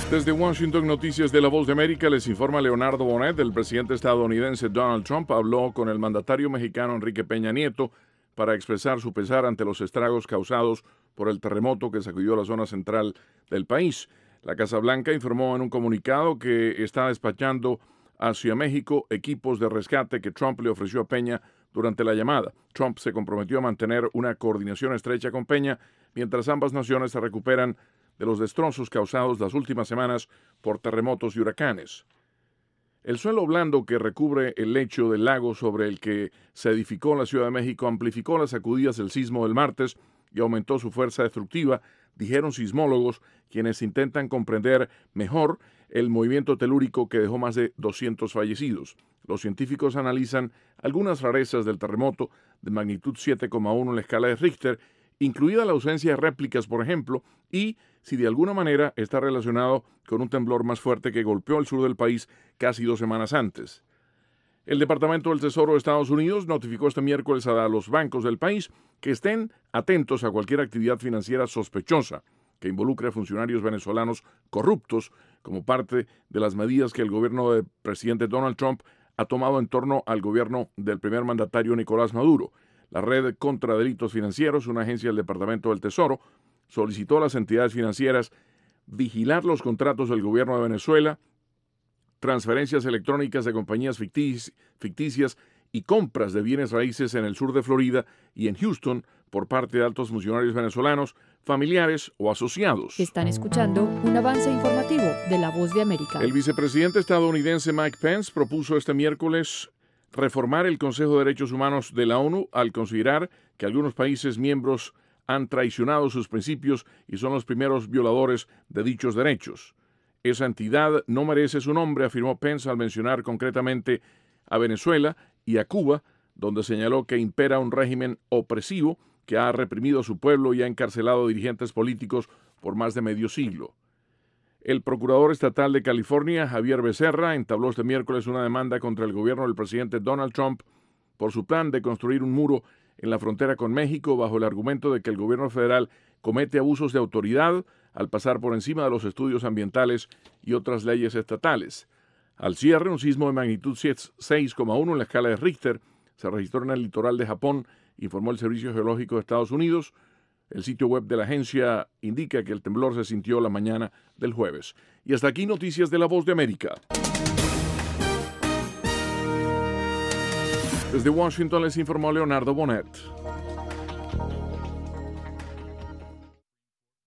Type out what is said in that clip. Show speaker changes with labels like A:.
A: Desde Washington, Noticias de La Voz de América, les informa Leonardo Bonet. El presidente estadounidense Donald Trump habló con el mandatario mexicano Enrique Peña Nieto para expresar su pesar ante los estragos causados por el terremoto que sacudió la zona central del país. La Casa Blanca informó en un comunicado que está despachando hacia México equipos de rescate que Trump le ofreció a Peña durante la llamada. Trump se comprometió a mantener una coordinación estrecha con Peña mientras ambas naciones se recuperan de los destrozos causados las últimas semanas por terremotos y huracanes. El suelo blando que recubre el lecho del lago sobre el que se edificó la Ciudad de México amplificó las sacudidas del sismo del martes y aumentó su fuerza destructiva, dijeron sismólogos, quienes intentan comprender mejor el movimiento telúrico que dejó más de 200 fallecidos. Los científicos analizan algunas rarezas del terremoto de magnitud 7,1 en la escala de Richter, incluida la ausencia de réplicas, por ejemplo, y si de alguna manera está relacionado con un temblor más fuerte que golpeó el sur del país casi 2 semanas antes. El Departamento del Tesoro de Estados Unidos notificó este miércoles a los bancos del país que estén atentos a cualquier actividad financiera sospechosa que involucre a funcionarios venezolanos corruptos como parte de las medidas que el gobierno del presidente Donald Trump ha tomado en torno al gobierno del primer mandatario Nicolás Maduro. La Red contra Delitos Financieros, una agencia del Departamento del Tesoro, solicitó a las entidades financieras vigilar los contratos del gobierno de Venezuela, transferencias electrónicas de compañías ficticias y compras de bienes raíces en el sur de Florida y en Houston por parte de altos funcionarios venezolanos, familiares o asociados.
B: Están escuchando un avance informativo de La Voz de América.
A: El vicepresidente estadounidense Mike Pence propuso este miércoles reformar el Consejo de Derechos Humanos de la ONU al considerar que algunos países miembros han traicionado sus principios y son los primeros violadores de dichos derechos. Esa entidad no merece su nombre, afirmó Pence al mencionar concretamente a Venezuela y a Cuba, donde señaló que impera un régimen opresivo que ha reprimido a su pueblo y ha encarcelado dirigentes políticos por más de medio siglo. El procurador estatal de California, Javier Becerra, entabló este miércoles una demanda contra el gobierno del presidente Donald Trump por su plan de construir un muro en la frontera con México bajo el argumento de que el gobierno federal comete abusos de autoridad al pasar por encima de los estudios ambientales y otras leyes estatales. Al cierre, un sismo de magnitud 6,1 en la escala de Richter se registró en el litoral de Japón, informó el Servicio Geológico de Estados Unidos. El sitio web de la agencia indica que el temblor se sintió la mañana del jueves. Y hasta aquí Noticias de La Voz de América. Desde Washington les informó Leonardo Bonet.